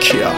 کیا.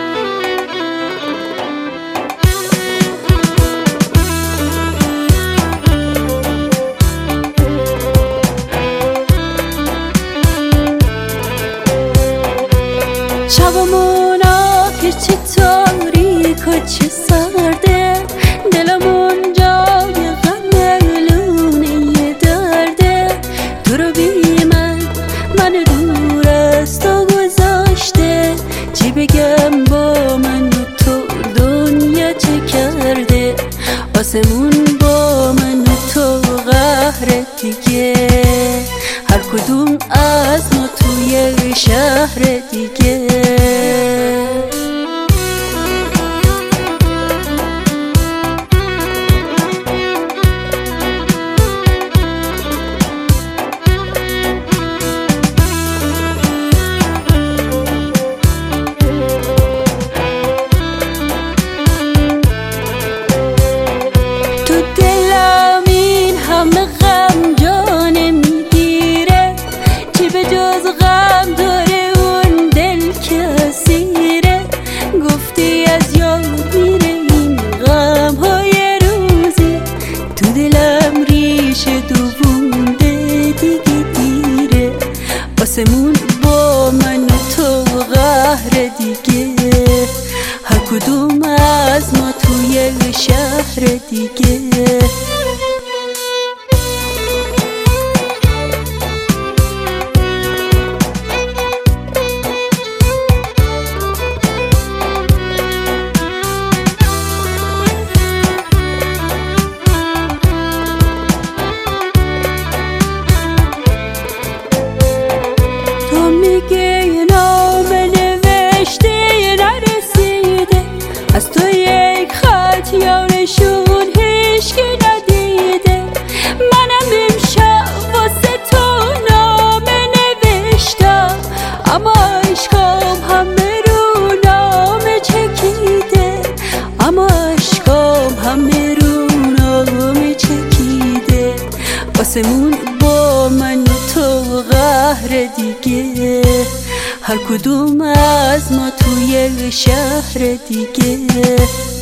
شبمونا که چه تاریک و چه سرده، دلمون جای غم لونه درده. تو رو بی من دور از تو گذاشته، چی بگم با من و تو دنیا چه کرده. آسمون با من و تو قهر دیگه، هر کدوم از ما توی شهر دیگه. تو دلم این همه غم جانه میگیره، چی به جز غم داره اون دل که اسیره. گفتی از یاد میره این غم های روزی، تو دلم ریشه دوونده دیگه دیره. آسمون با من و تو قهر دیگه، هر کدوم از ما توی شهر دیگه. تو میگه نامه نوشته نرسیده، از تو یک خط یا نشون هیچکی ندیده. منم امشب واسه تو نامه نوشتم، اما عشقام همه رو نامه چکیده. اما عشقام همه رو نامه چکیده. آسمون با من و تو قهر دیگه، هر کدوم از ما توی شهر دیگه.